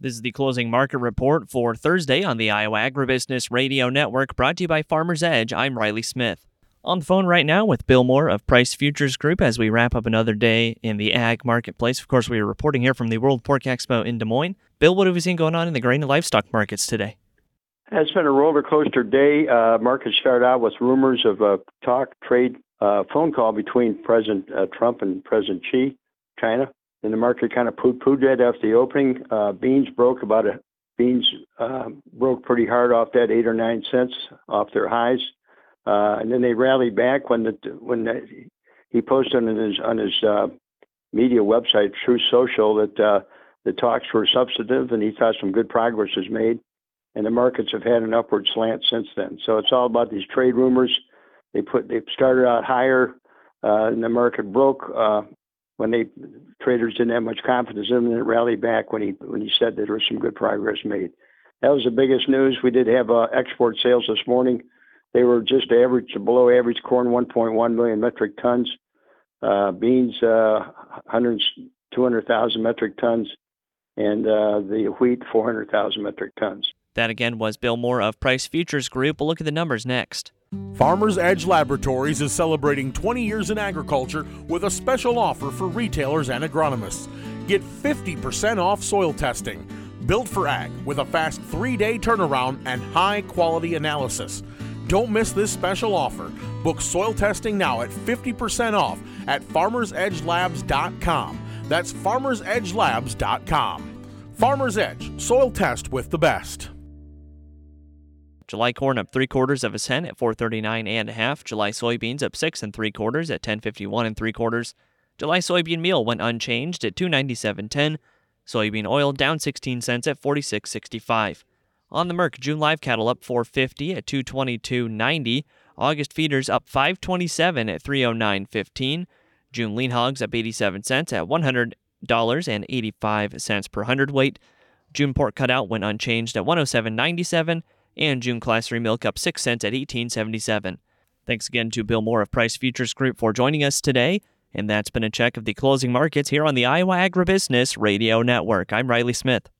This is the closing market report for Thursday on the Iowa Agribusiness Radio Network, brought to you by Farmers Edge. I'm Riley Smith. On the phone right now with Bill Moore of Price Futures Group as we wrap up another day in the ag marketplace. Of course, we are reporting here from the World Pork Expo in Des Moines. Bill, what have we seen going on in the grain and livestock markets today? It's been a roller coaster day. Markets started out with rumors of a trade phone call between President Trump and President Xi, China. And the market kind of poo-pooed that after the opening. Beans broke broke pretty hard off that 8 or 9 cents off their highs, and then they rallied back when he posted on his media website, Truth Social, that the talks were substantive and he thought some good progress was made, and the markets have had an upward slant since then. So it's all about these trade rumors. They started out higher, and the market broke. When traders didn't have much confidence in him, and it rallied back when he said that there was some good progress made. That was the biggest news. We did have export sales this morning. They were just below average. Corn 1.1 million metric tons, beans 200,000 metric tons, and the wheat 400,000 metric tons. That again was Bill Moore of Price Futures Group. We'll look at the numbers next. Farmers Edge Laboratories is celebrating 20 years in agriculture with a special offer for retailers and agronomists. Get 50% off soil testing. Built for ag with a fast 3-day turnaround and high-quality analysis. Don't miss this special offer. Book soil testing now at 50% off at farmersedgelabs.com. That's farmersedgelabs.com. Farmers Edge, soil test with the best. July corn up 3/4 of a cent at 4.39 1/2. July soybeans up 6 3/4 at 10.51 3/4. July soybean meal went unchanged at 2.9710. Soybean oil down 16 cents at 46.65. On the Merc, June live cattle up 4.50 at 222.90. August feeders up 5.27 at 309.15. June lean hogs up 87 cents at $100.85 per hundredweight. June pork cutout went unchanged at 107.97. And June Class 3 milk up 6 cents at 18.77. Thanks again to Bill Moore of Price Futures Group for joining us today. And that's been a check of the closing markets here on the Iowa Agribusiness Radio Network. I'm Riley Smith.